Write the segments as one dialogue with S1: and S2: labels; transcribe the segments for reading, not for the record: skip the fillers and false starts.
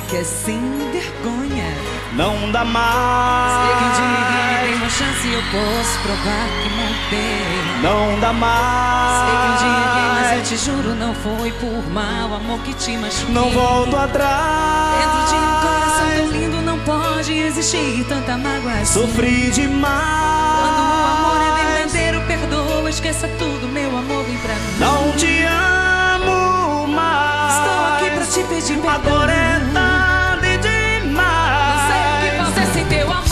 S1: que é sem vergonha.
S2: Não dá mais.
S1: Sei que um dia tem uma chance e eu posso provar que mudei.
S2: Não dá mais.
S1: Sei que um dia mas eu te juro não foi por mal, amor que te machuquei.
S2: Não volto atrás.
S1: Dentro de um coração tão lindo não pode existir tanta mágoa assim.
S2: Sofri demais.
S1: Quando o amor é verdadeiro, perdoa, esqueça tudo, meu amor, vem pra mim.
S2: Não te amo mais.
S1: Estou aqui pra te pedir perdão.
S2: Agora é tarde demais.
S1: Não sei o que fazer sem teu amor.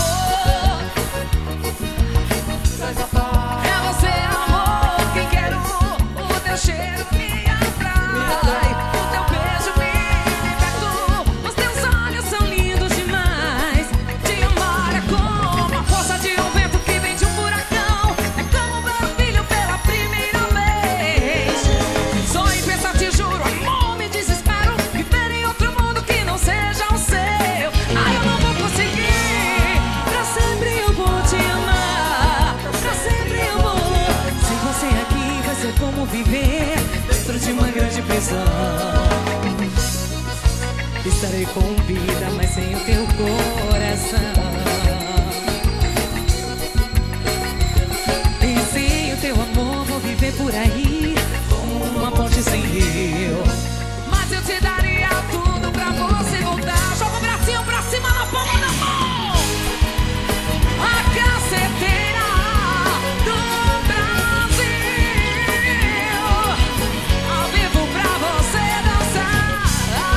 S1: É você, amor, quem quero. O teu cheiro me atrai. O teu beijo me libertou. Os teus olhos são lindos demais. Te amar é como a força de um vento que vem de um furacão. É como ver um filho pela primeira vez. Sonho em pensar, te juro, amor, me desespero. Viver em outro mundo que não seja o seu. Ai, eu não vou conseguir. Pra sempre eu vou te amar. Pra sempre eu vou. Sem você aqui vai ser como viver dentro de uma grande prisão. Estarei com vida, mas sem o teu coração. E sem o teu amor vou viver por aí como uma ponte sem rio. Mas eu te daria tudo pra você voltar. Joga o bracinho pra cima na palma da mão. A caceteira do Brasil, ao vivo pra você dançar.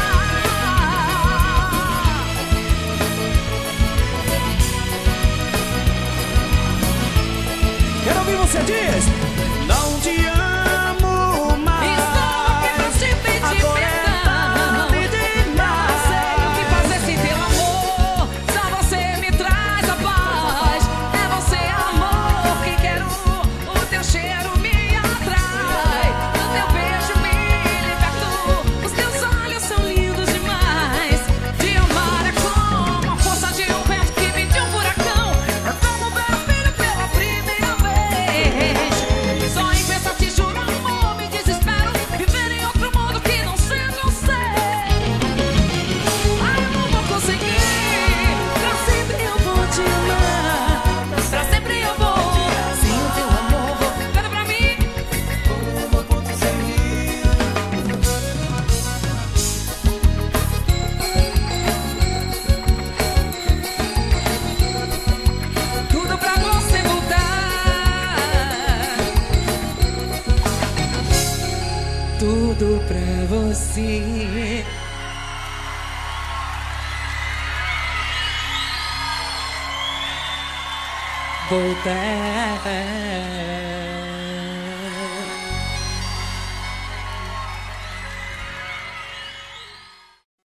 S2: Quero ouvir você diz. Não te amo mais.
S1: Estou aqui pra te pedir
S2: Agora é
S1: perdão.
S2: tarde demais.
S1: Não sei o que fazer sem teu amor. Só você me traz a paz. É você, amor, quem quero. O teu cheiro me atrai. O teu beijo me libertou. Os teus olhos são lindos demais. Te amar é como a força de um vento que vem de um furacão. É como ver um filho pela primeira vez. Só em pensar, te juro, amor, me desespero. Viver em outro mundo que não seja o seu. Ai, eu não vou conseguir. Pra sempre eu vou te amar. Pra sempre eu vou. Sem o teu amor, vou. Canta pra mim. Tudo pra você voltar. Tudo pra você voltar.